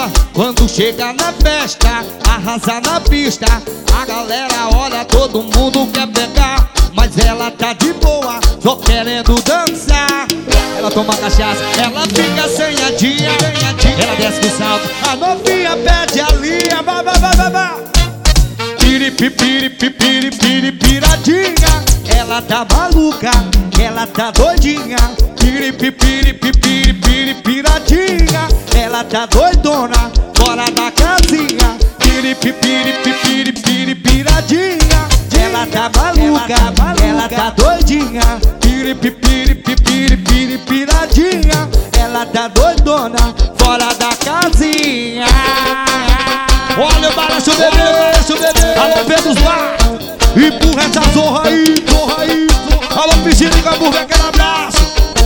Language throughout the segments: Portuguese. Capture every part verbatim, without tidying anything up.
desfila quando chega na festa, arrasa na pista. A galera olha, todo mundo quer pegar, mas ela tá de boa, só querendo dançar. Ela toma cachaça, ela fica assanhadinha, ela desce do salto, a novinha pede a linha. Vai, vai, vai, vai, vai. Piripi, piripi, piripi, piradinha. Ela tá maluca, ela tá doidinha. Piripi, piripi, piripi, piradinha. Ela tá doidona, fora da casinha. Piripi, piripi, piripi, piradinha. Ela tá maluca, ela tá doidinha. Piripi, piripi, piripi, piradinha. Ela tá doidona, fora da casinha. Olha o balanço, bebê, balanço, bebê. Alô, Pedro Bar, empurra essa zorra aí, zorra aí, zorra. Alô, piscina de Camburgo, aquele abraço.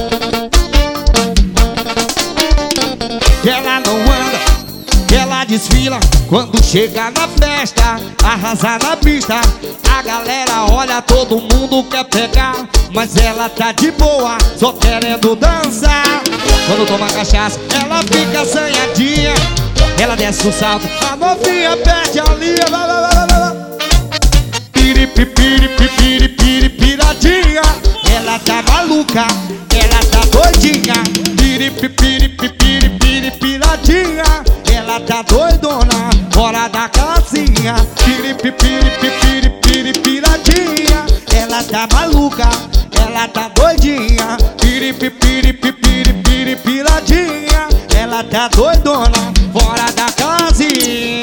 Ela não anda, ela desfila quando chega na festa, arrasa na pista. A galera olha, todo mundo quer pegar, mas ela tá de boa, só querendo dançar. Quando toma cachaça, ela fica assanhadinha, ela desce o salto, a novinha perde a linha. Vai, vai, vai, vai, vai. Piripi, piripi, piripi, piradinha. Ela tá maluca, ela tá doidinha. Piripi, piripi, piripi, piradinha. Ela tá doidona, fora da casinha. Piripi, piripi, piripi, piradinha. Ela tá maluca, ela tá doidinha. Piripi, piripi, piripi, piradinha. Ela tá doidona, fora da casinha.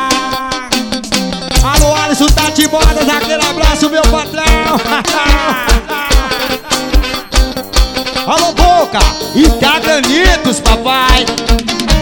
Alô, Alisson, tá de modas, aquele abraço, meu patrão. Alô, Boca, Instagranitos, papai.